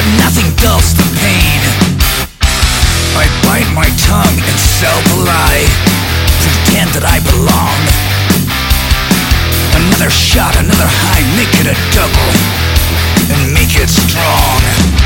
but nothing dulls the pain. I bite my tongue and self-lie, pretend that I belong. Another shot, another high, make it a double, and make it strong.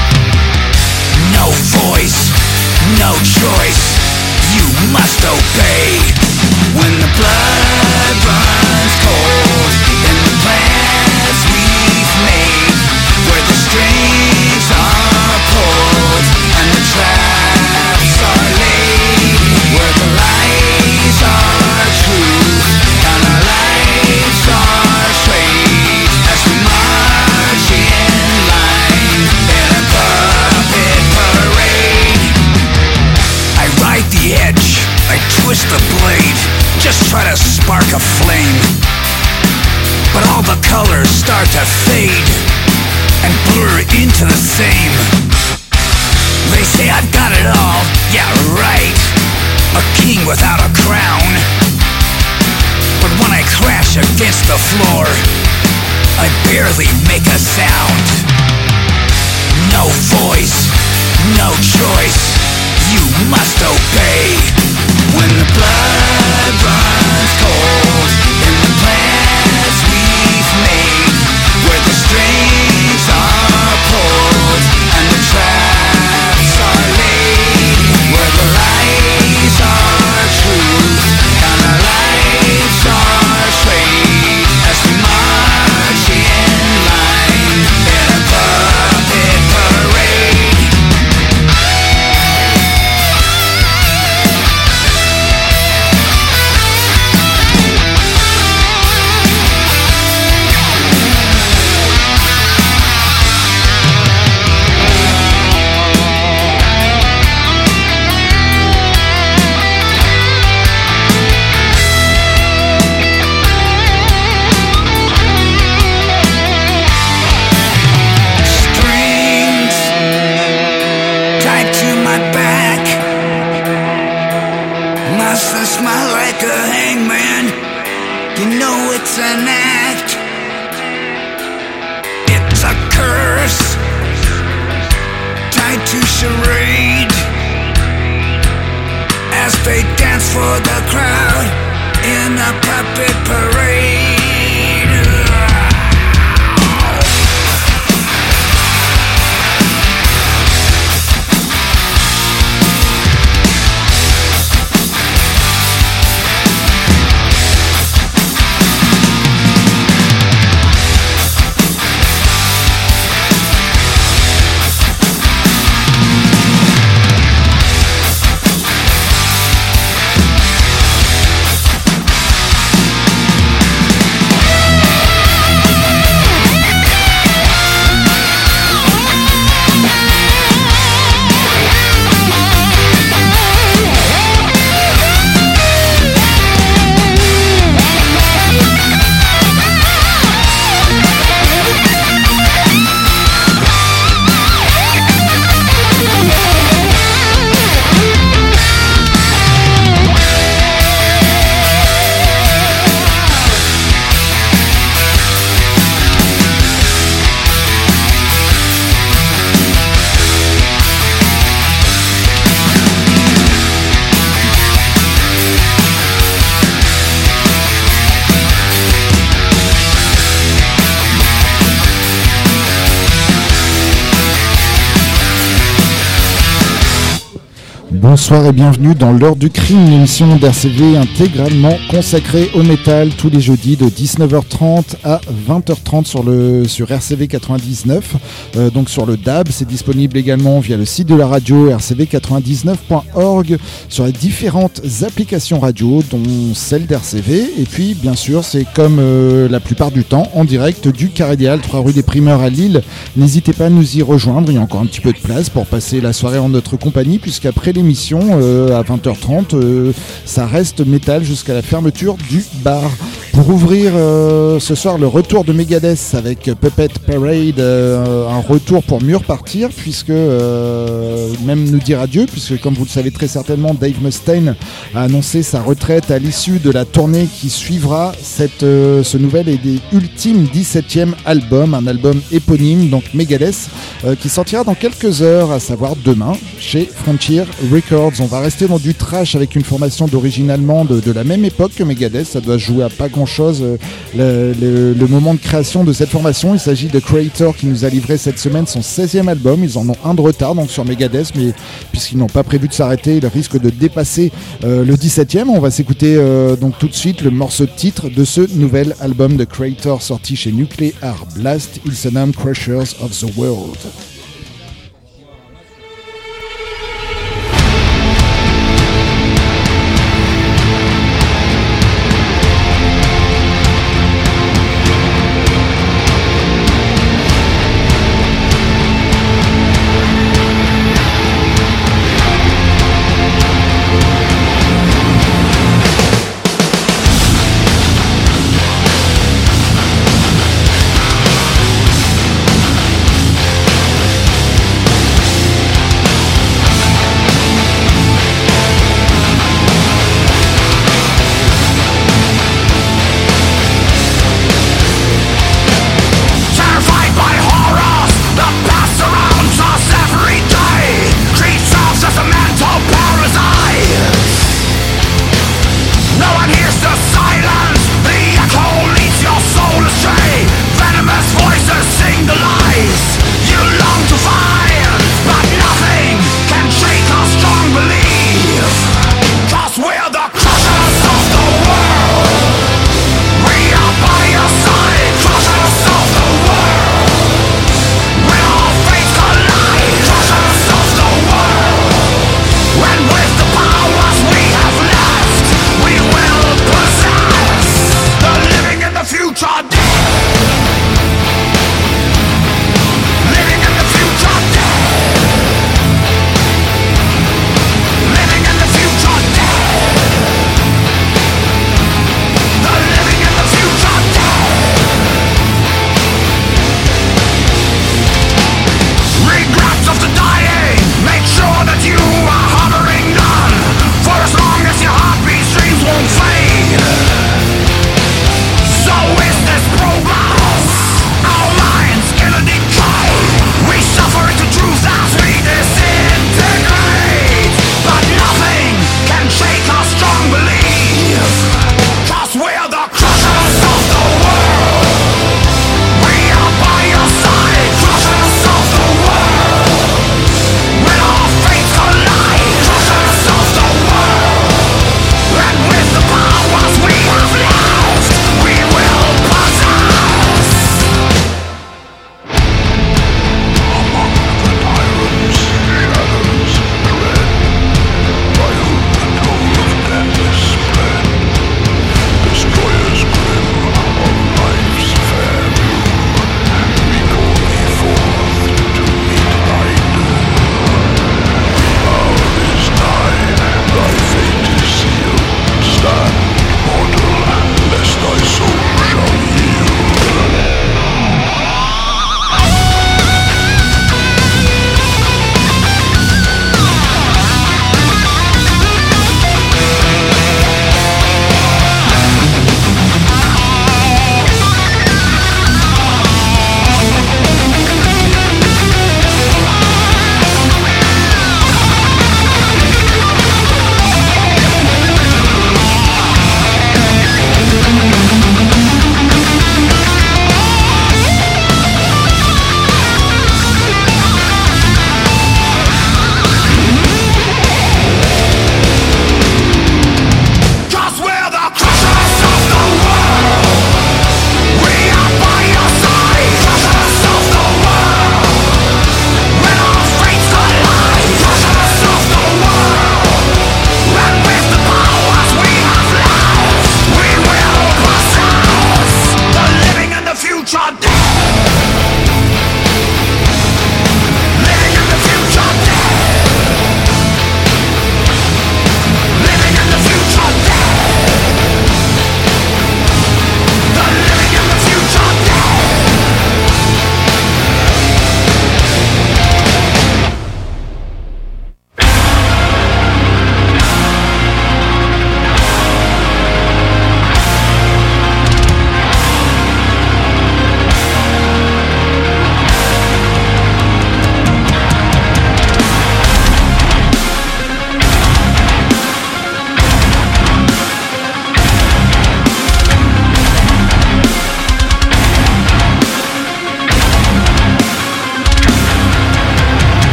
No voice, no choice, you must obey. When the blood runs cold in the plans we've made, where the strings are pulled and the traps are laid, where the lies are truth and our lives are straight, as we march in line in a puppet parade. I ride the edge, I twist the blade, just try to spark a flame, but all the colors start to fade and blur into the same. They say I've got it all, yeah right, a king without a crown. But when I crash against the floor, I barely make a sound. No voice, no choice, you must obey. When the blood runs cold in the plans we've made, where the strings are pulled and the traps are laid, where the lies are truth and our lives are straight, as we march in line in a puppet parade. Smile like a hangman, you know it's an act. It's a curse, tied to charade, as they dance for the crowd in a puppet parade. Bonsoir et bienvenue dans l'heure du crime, l'émission d'RCV intégralement consacrée au métal tous les jeudis de 19h30 à 20h30 sur RCV 99, donc sur le DAB. C'est disponible également via le site de la radio rcv99.org, sur les différentes applications radio dont celle d'RCV, et puis bien sûr c'est comme la plupart du temps en direct du Carré des Halles, 3 rue des Primeurs à Lille. N'hésitez pas à nous y rejoindre, il y a encore un petit peu de place pour passer la soirée en notre compagnie, puisqu'après l'émission à 20h30 ça reste métal jusqu'à la fermeture du bar. Pour ouvrir ce soir le retour de Megadeth avec Puppet Parade, un retour pour mieux repartir, puisque même nous dire adieu, puisque comme vous le savez très certainement, Dave Mustaine a annoncé sa retraite à l'issue de la tournée qui suivra ce nouvel et des ultimes 17e album, un album éponyme, donc Megadeth, qui sortira dans quelques heures, à savoir demain, chez Frontier Records. On va rester dans du trash avec une formation d'origine allemande de la même époque que Megadeth, ça doit jouer à pas grand chose le moment de création de cette formation. Il s'agit de Creator qui nous a livré cette semaine son 16e album. Ils en ont un de retard donc sur Megadeth, mais puisqu'ils n'ont pas prévu de s'arrêter, ils risquent de dépasser le 17e. On va s'écouter donc tout de suite le morceau de titre de ce nouvel album de Creator sorti chez Nuclear Blast. Il se nomme Crushers of the World.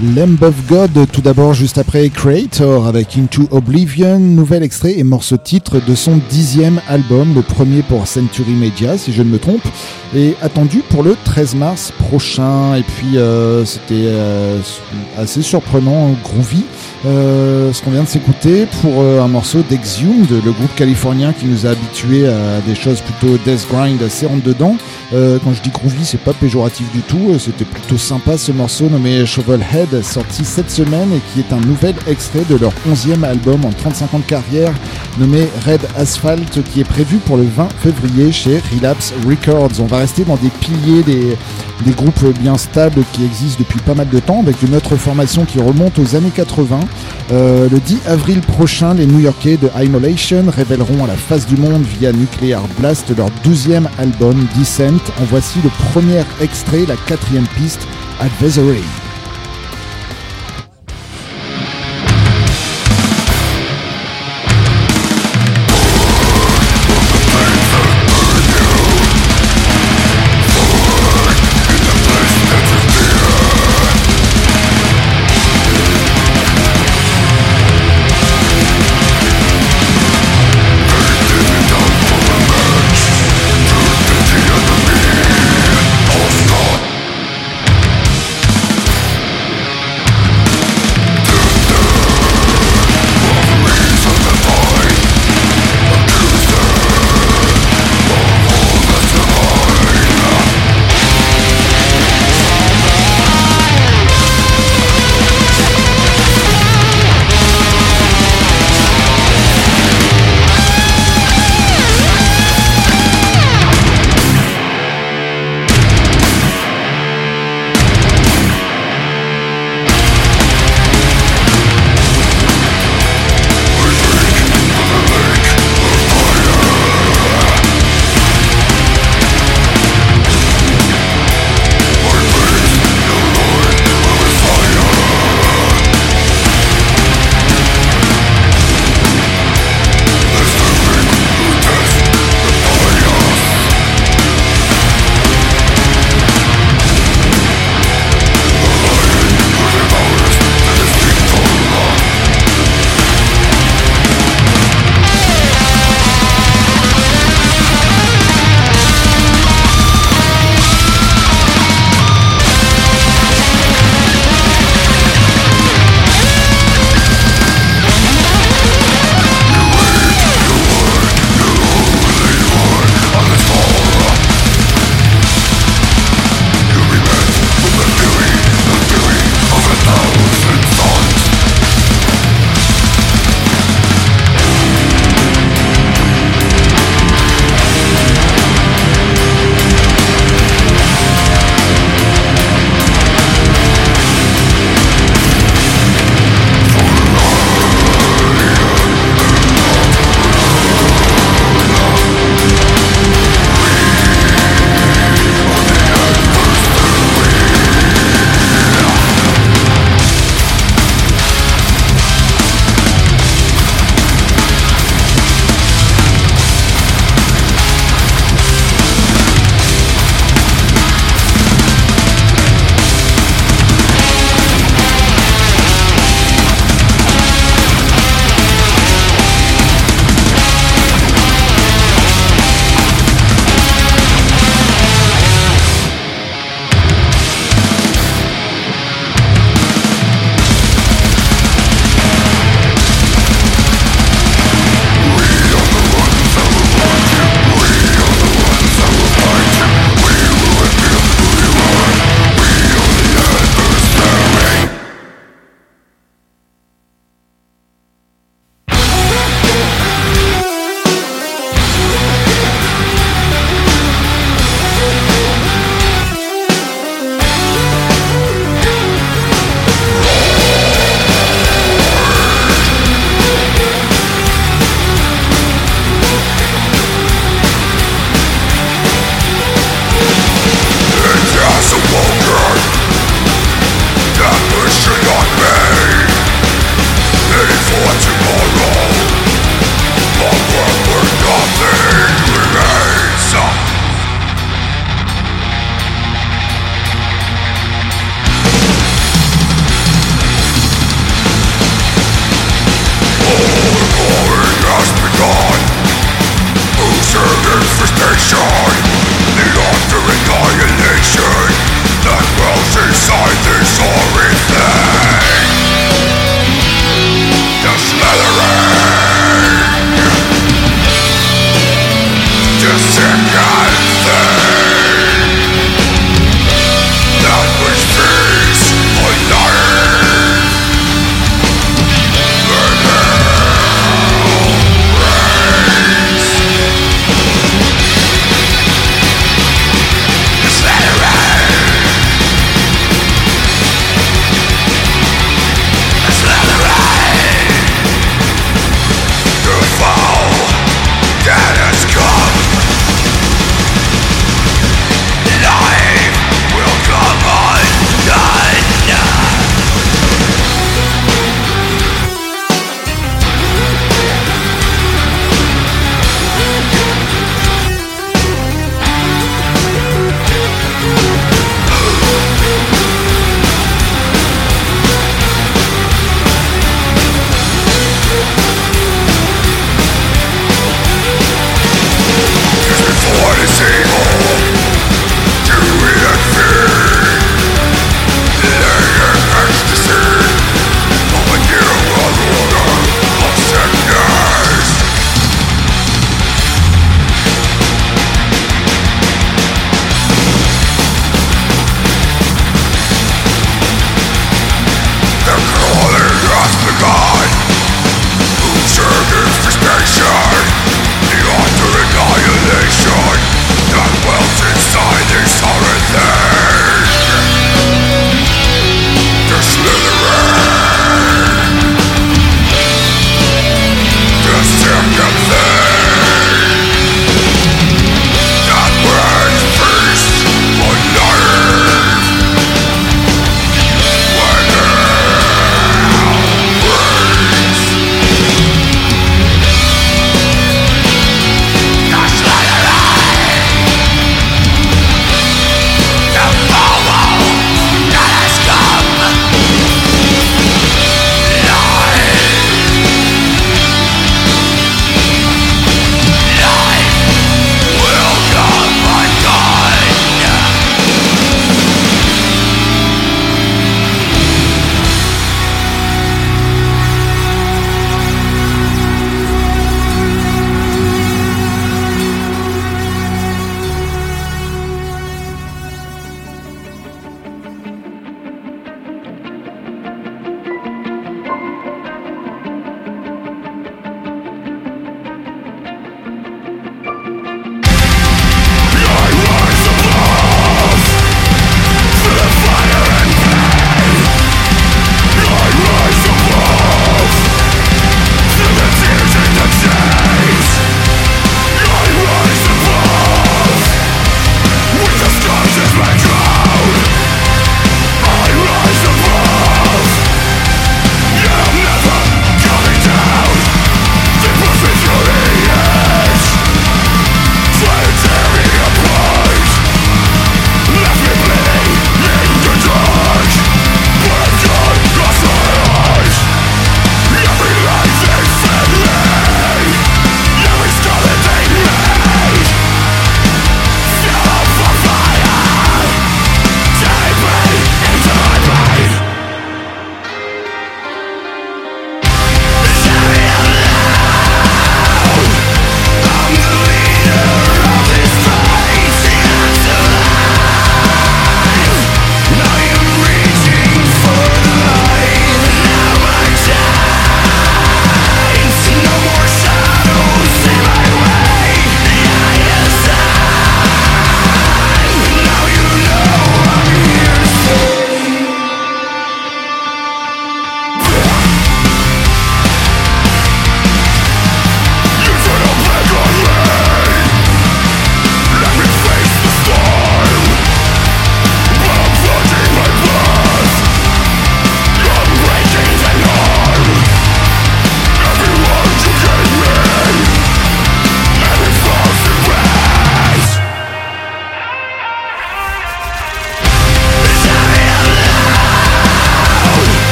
Lamb of God, tout d'abord, juste après Creator avec Into Oblivion, nouvel extrait et morceau titre de son 10e album, le premier pour Century Media si je ne me trompe, et attendu pour le 13 mars prochain. Et puis c'était assez surprenant, groovy, ce qu'on vient de s'écouter pour un morceau d'Exhumed, le groupe californien qui nous a habitués à des choses plutôt death grind assez rentre dedans. Quand je dis groovy, c'est pas péjoratif du tout, c'était plutôt sympa ce morceau nommé Shovelhead, sorti cette semaine et qui est un nouvel extrait de leur 11e album en 35 ans de carrière nommé Red Asphalt, qui est prévu pour le 20 février chez Relapse Records. On va rester dans des piliers, des groupes bien stables qui existent depuis pas mal de temps, avec une autre formation qui remonte aux années 80. Le 10 avril prochain, les New-Yorkais de Immolation révéleront à la face du monde via Nuclear Blast leur 12e album Descent. En voici le premier extrait, la 4e piste, Advisory.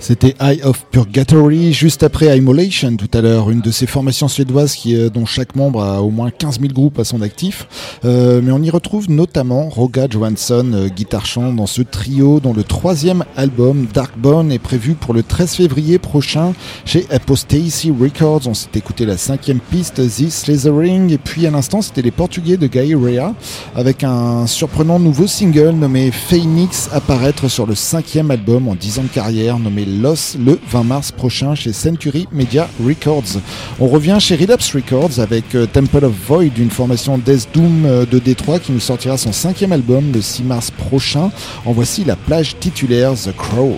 C'était Eye of Purgatory, juste après Immolation tout à l'heure, une de ces formations suédoises dont chaque membre a au moins 15 000 groupes à son actif. Mais on y retrouve notamment Roga Johansson, guitare-chant dans ce trio dont le 3e album, Darkbone, est prévu pour le 13 février prochain chez Apostasy Records. On s'est écouté la 5e piste, The Slithering, et puis à l'instant c'était les Portugais de Gaïrea avec un surprenant nouveau single nommé Phoenix à paraître sur le 5e album en 10 ans de carrière nommé Loss le 20 mars prochain chez Century Media Records. On revient chez Relapse Records avec Temple of Void, une formation Death Doom de Détroit qui nous sortira son 5e album le 6 mars prochain. En voici la plage titulaire The Crawl.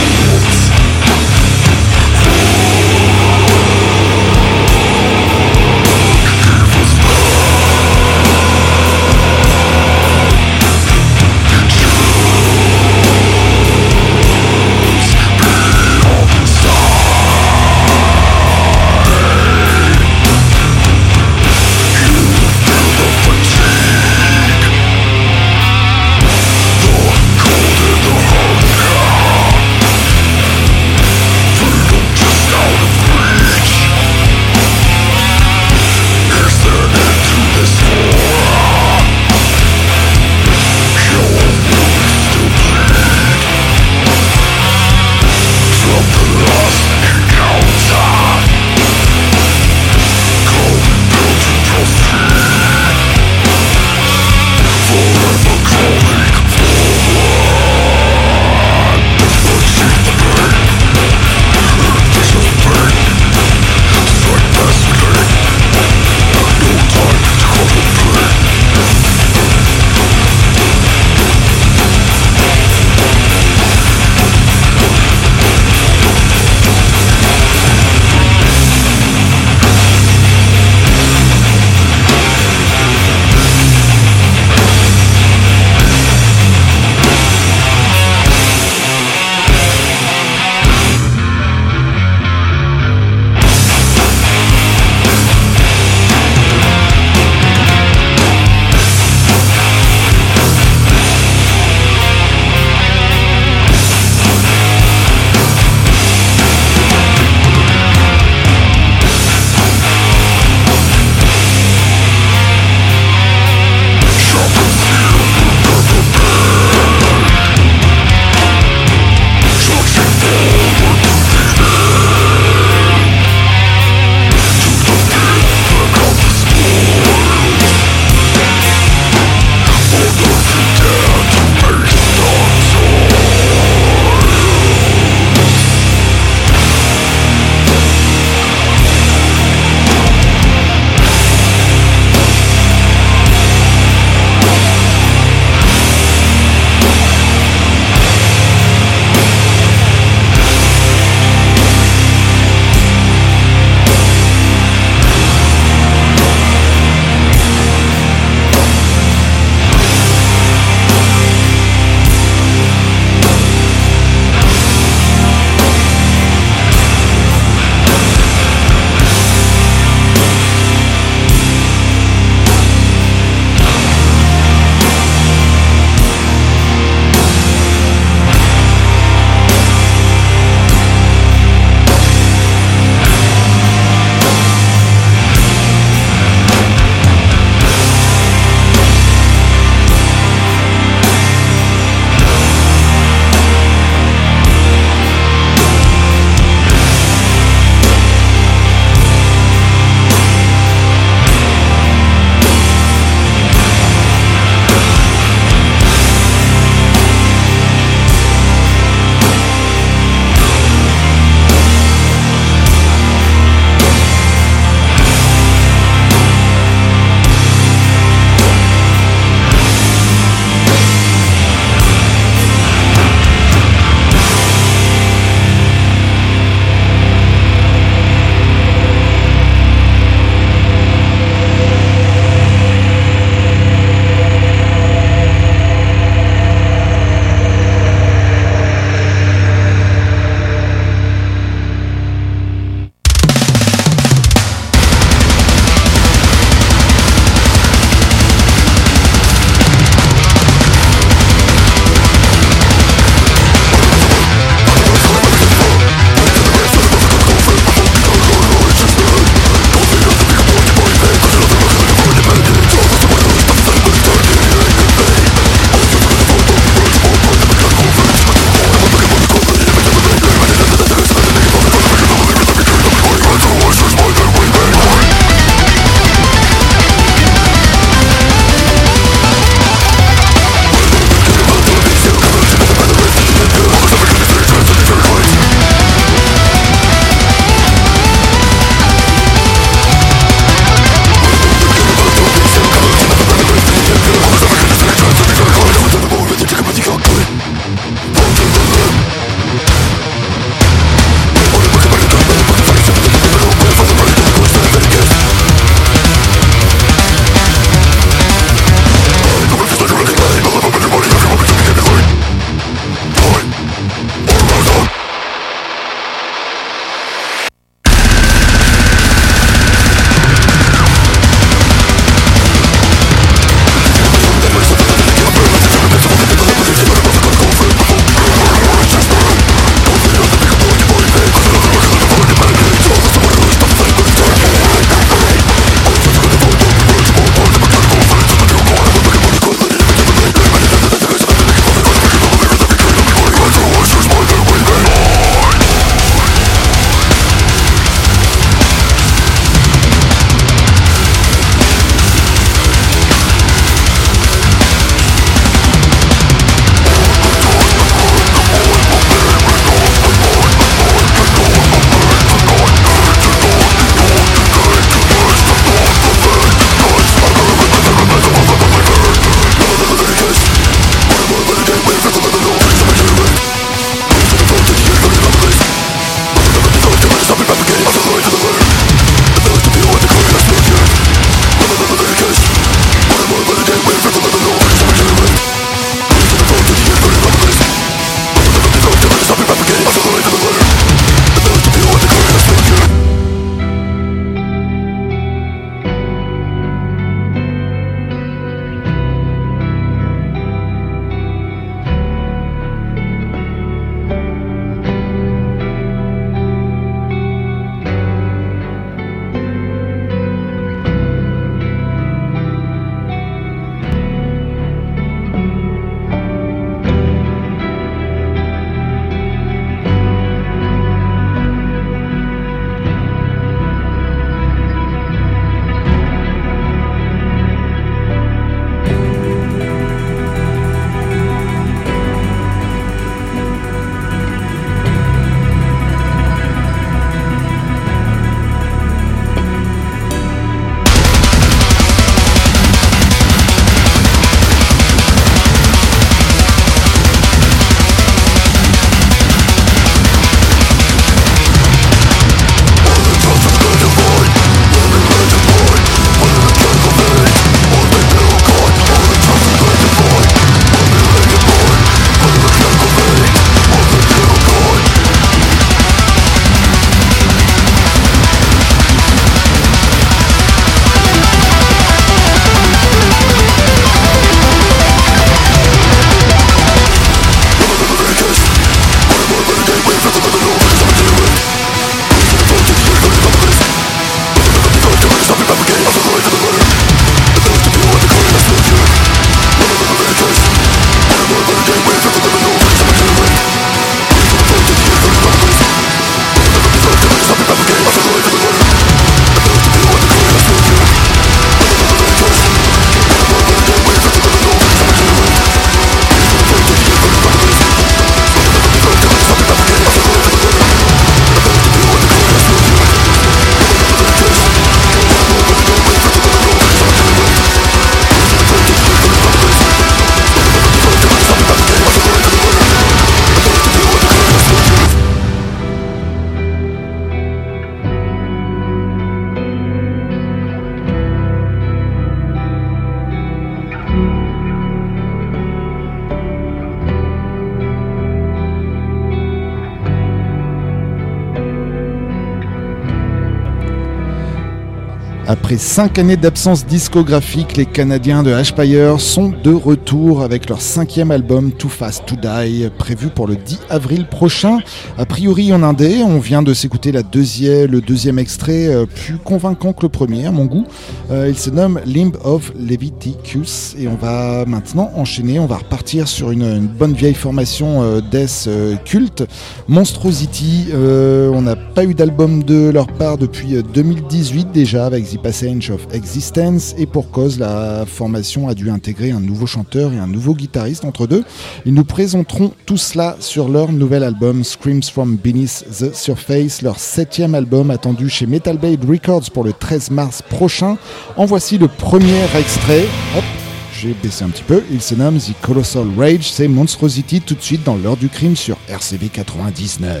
Après 5 années d'absence discographique, les Canadiens de Ashpire sont de retour avec leur 5e album Too Fast to Die, prévu pour le 10 avril prochain. A priori en indé, on vient de s'écouter le deuxième extrait, plus convaincant que le premier à mon goût. Il se nomme Limb of Leviticus et on va maintenant enchaîner, on va repartir sur une bonne vieille formation death culte, Monstrosity. On n'a pas eu d'album de leur part depuis 2018 déjà avec The Passage of Existence, et pour cause, la formation a dû intégrer un nouveau chanteur et un nouveau guitariste entre deux. Ils nous présenteront tout cela sur leur nouvel album Screams from Beneath the Surface, leur 7e album attendu chez Metal Blade Records pour le 13 mars prochain. En voici le premier extrait. Hop, j'ai baissé un petit peu. Il se nomme The Colossal Rage. C'est Monstrosity tout de suite dans l'heure du crime sur RCV 99.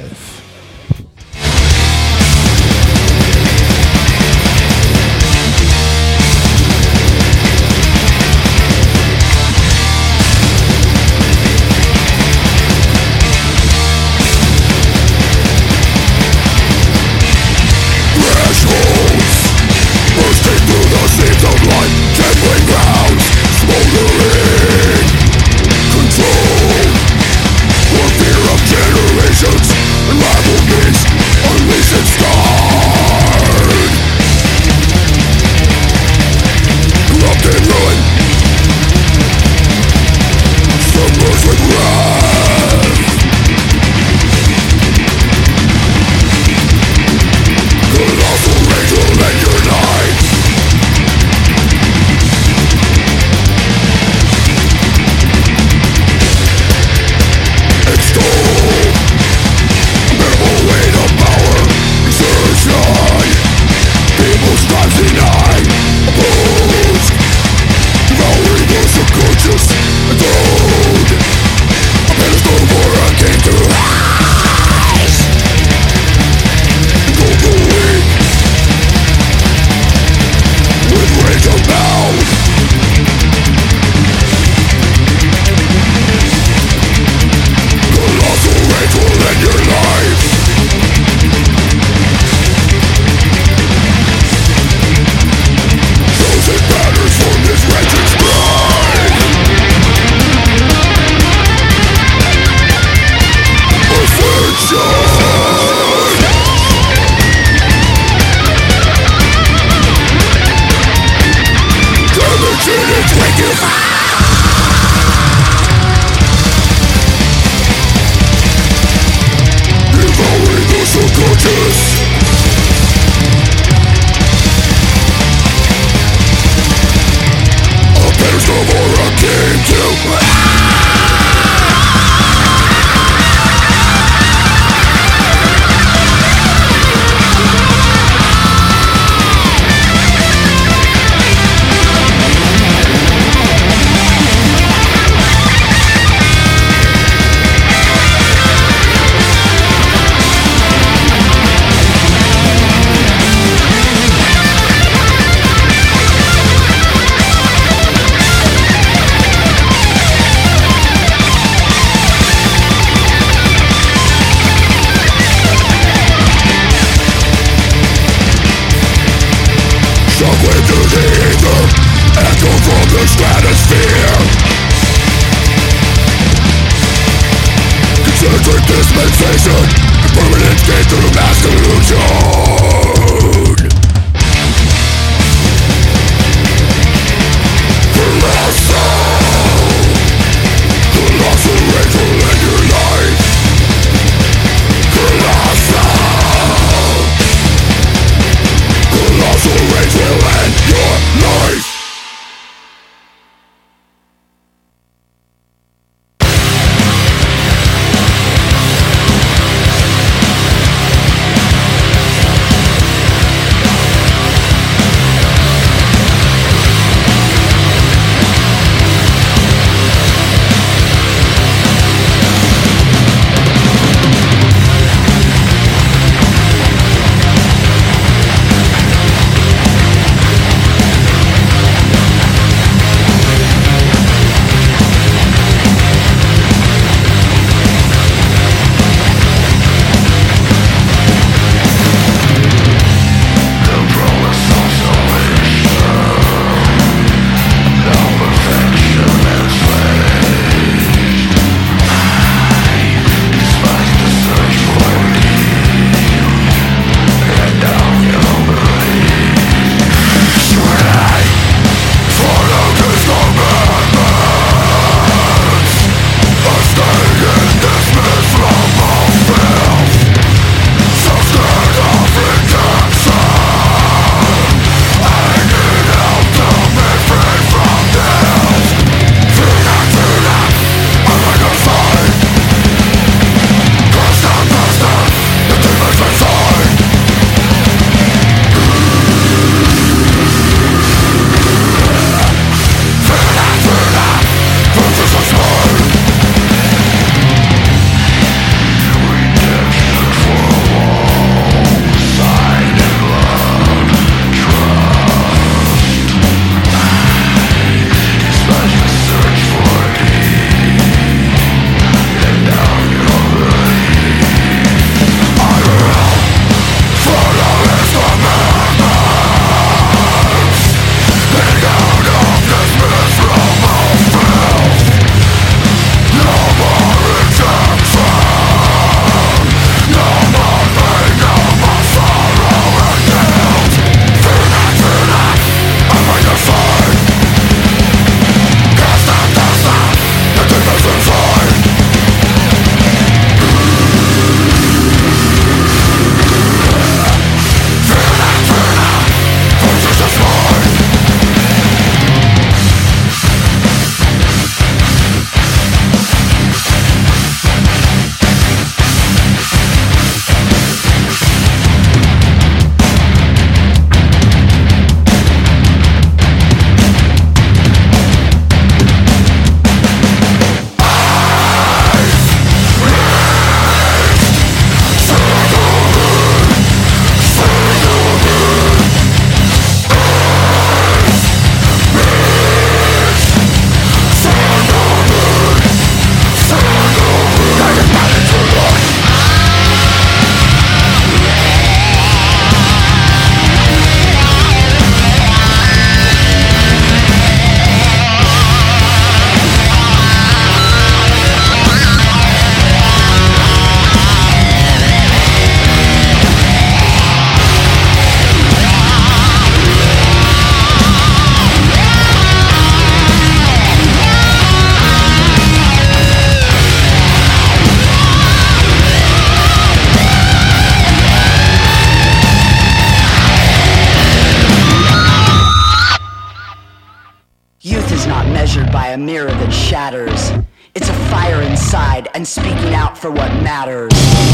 shattered by a mirror that shatters. It's a fire inside and speaking out for what matters.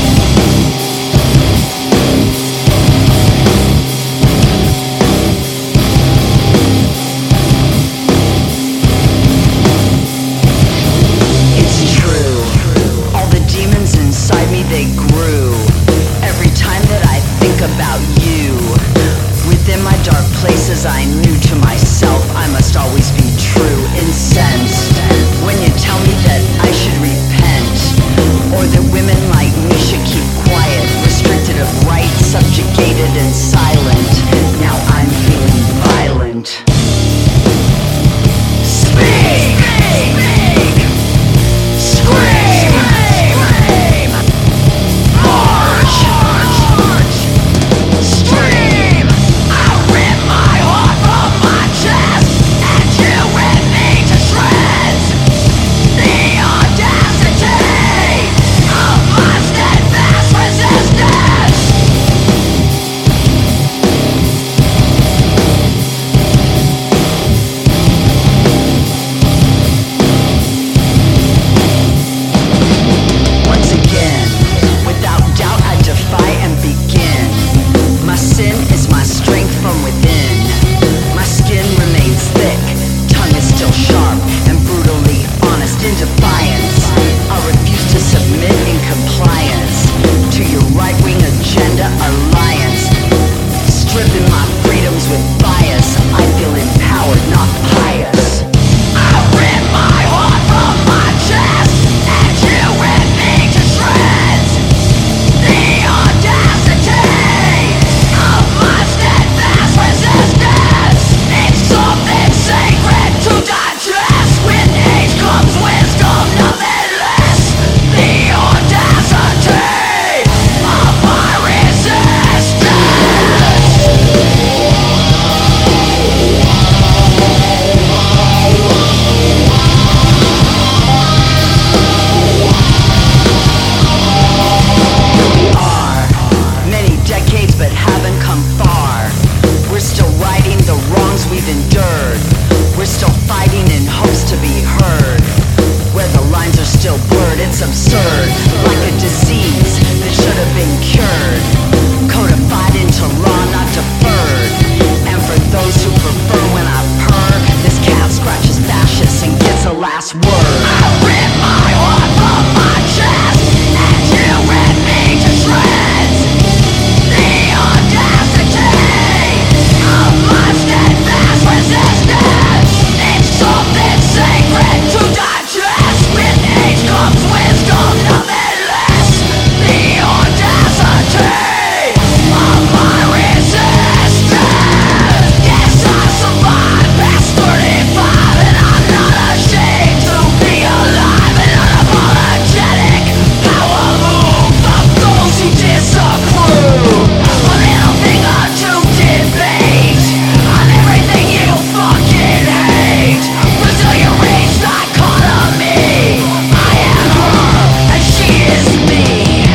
It's true. All the demons inside me, they grew. Every time that I think about you. Within my dark places I knew to myself I must always be true, incensed when you tell me that I should repent, or that women like me should keep quiet, restricted of rights, subjugated and silent. Now I'm feeling violent. Speak! Scream! March! Stream! I rip my heart from my chest and you rip me to shreds. The audacity of my steadfast resistance. Once again, without doubt I defy and begin. My sin is my strength from within. My skin remains thick, tongue is still sharp and brutally honest in defiance. I refuse to submit in compliance to your right-wing agenda alliance. Stripping my freedoms with bias, I feel empowered, not pious. I rip my heart from my chest and you rip me to shreds. The audacity of my steadfast resistance. It's something sacred to digest. With age comes wisdom, nothing less. The audacity of my resistance. We are many decades but haven't come far. We're still righting the wrongs we've endured. We're still fighting in hopes to be heard. Where the lines are still blurred, it's absurd. Like a disease that should have been cured. Codified into law, not deferred. And for those who prefer when I purr, this cat scratches fascists and gets a last word. I rip my heart from my chest and you rip me to shreds. The audacity of my steadfast resistance. It's something sacred to digest. With age comes wisdom, nothing less. The audacity of my resistance. Yes, I survived past 35 and I'm not ashamed to be alive and unapologetic. Power move of those who disapprove. A little finger to debate on everything you fucking hate. Resilient race dichotomy. I am her and she is me.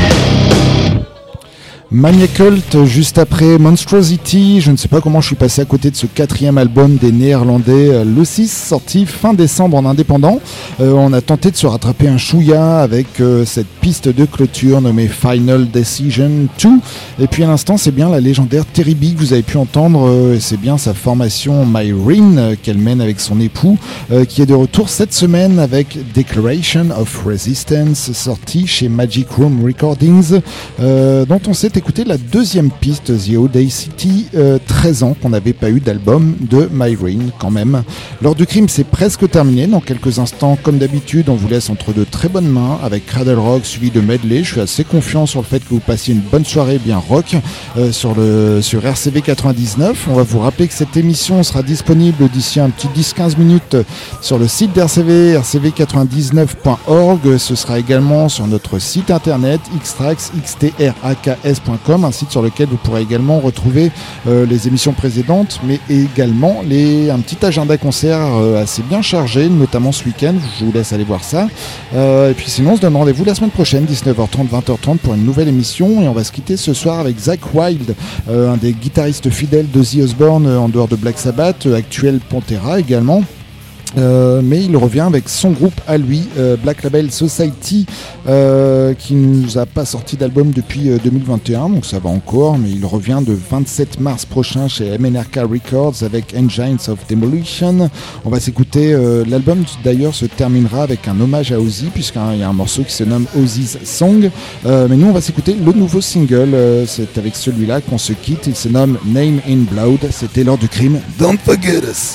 Maniacult, juste après Monstrosity. Je ne sais pas comment je suis passé à côté de ce 4e album des Néerlandais, le 6, sorti fin décembre en indépendant. On a tenté de se rattraper un chouïa avec cette piste de clôture nommée Final Decision 2. Et puis à l'instant, c'est bien la légendaire Terry B que vous avez pu entendre. C'est bien sa formation Myrene qu'elle mène avec son époux, qui est de retour cette semaine avec Declaration of Resistance, sorti chez Magic Room Recordings, dont on s'est écouté la deuxième piste, The Audacity, 13 ans qu'on n'avait pas eu d'album de Myrene quand même. L'heure du crime, c'est presque terminé. Dans quelques instants, comme d'habitude, on vous laisse entre de très bonnes mains avec Cradle Rock suivi de medley. Je suis assez confiant sur le fait que vous passiez une bonne soirée bien rock sur RCV 99. On va vous rappeler que cette émission sera disponible d'ici un petit 10-15 minutes sur le site d'RCV, rcv99.org. Ce sera également sur notre site internet xtrax.com, un site sur lequel vous pourrez également retrouver les émissions précédentes, mais également un petit agenda concert assez bien chargé, notamment ce week-end. Je vous laisse aller voir ça. Et puis sinon, on se donne rendez-vous la semaine prochaine, 19h30, 20h30 pour une nouvelle émission. Et on va se quitter ce soir avec Zakk Wylde, un des guitaristes fidèles d'Ozzy Osbourne en dehors de Black Sabbath, actuel Pantera également. Mais il revient avec son groupe à lui, Black Label Society, qui nous a pas sorti d'album depuis 2021, donc ça va encore, mais il revient le 27 mars prochain chez MNRK Records avec Engines of Demolition. On va s'écouter, l'album d'ailleurs se terminera avec un hommage à Ozzy, puisqu'il y a un morceau qui se nomme Ozzy's Song, mais nous on va s'écouter le nouveau single, c'est avec celui-là qu'on se quitte, il se nomme Name in Blood, c'était l'heure du crime, Don't Forget Us.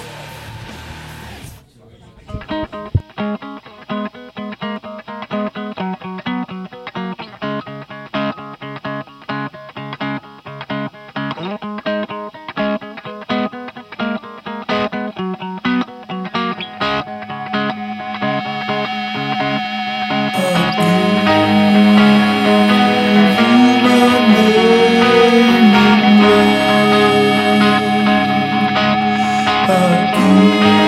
I